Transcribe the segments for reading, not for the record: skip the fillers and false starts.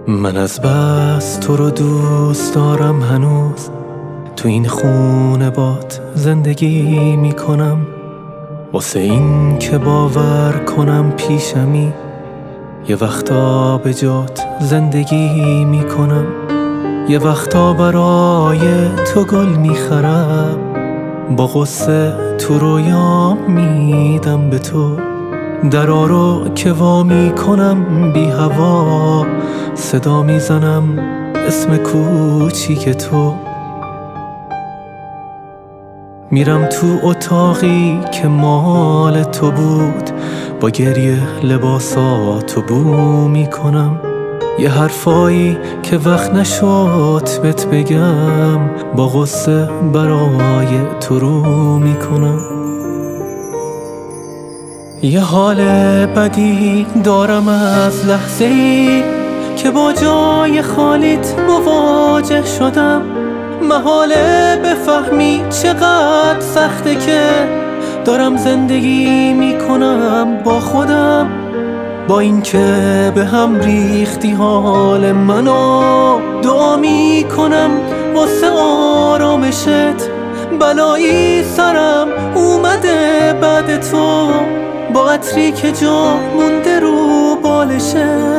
من از بس تو رو دوست دارم هنوز، تو این خونه بات زندگی میکنم، واسه این که باور کنم پیشمی، یه وقتا به جات زندگی میکنم، یه وقتا برای تو گل میخرم، با غصه تو رویام میدم به تو، درا رو که وا میکنم بی هوا، صدا میزنم اسم کوچیک تو. میرم تو اتاقی که مال تو بود، با گریه لباساتو بو میکنم، یه حرفایی که وقت نشد بهت بگم، با غصه برای تو رو میکنم. یه حال بدی دارم از لحظه‌ای که با جای خالیت مواجه شدم، محاله بفهمی چقدر سخته که دارم زندگی میکنم با خودم، با این که به هم ریختی حال منو، دعا میکنم واسه آرامشت، بلایی سرم اومده بعد تو، با عطری که جا مونده رو بالشت،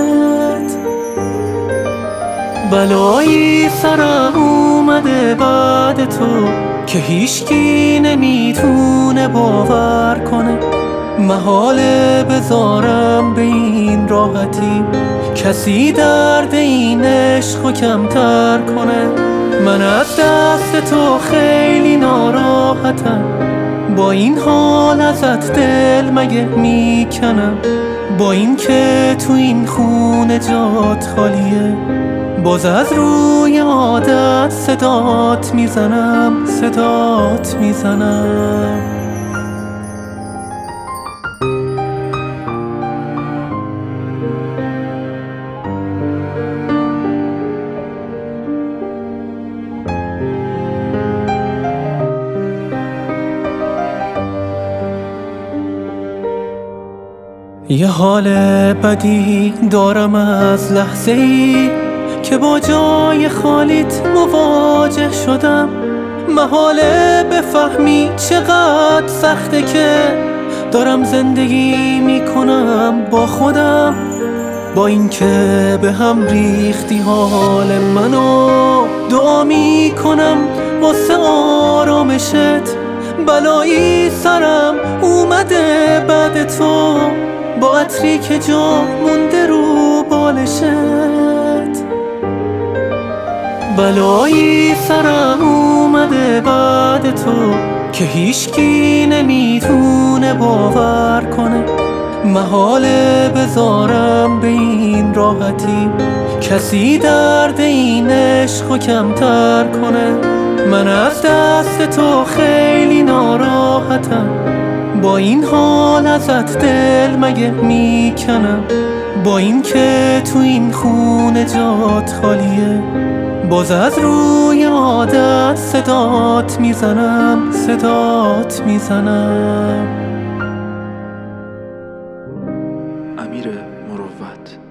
بلایی سرم اومده بعد تو که هیچکی نمیتونه باور کنه، محاله بذارم به این راحتی کسی درد این عشقو کمتر کنه. من از دست تو خیلی ناراحتم، با این حال ازت دل مگه میکنم، با این که تو این خونه جات خالیه، باز از روی عادت صدات میزنم، صدات میزنم. یه حال بدی دارم از لحظه‌ای که با جای خالیت مواجه شدم، محاله بفهمی چقدر سخته که دارم زندگی میکنم با خودم، با این که به هم ریختی حال منو، دعا میکنم واسه آرامشت، بلایی سرم اومده بعد تو، با عطری که جا مونده رو بالشت، بلایی سرم اومده بعد تو که هیچکی نمیتونه باور کنه، محاله بذارم به این راحتی کسی درد این عشقو کمتر کنه. من از دست تو خیلی ناراحتم، با این حال ازت دل مگه میکنم، با این که تو این خونه جات خالیه، باز از روی عادت صدات میزنم، صدات میزنم. امیر مروت.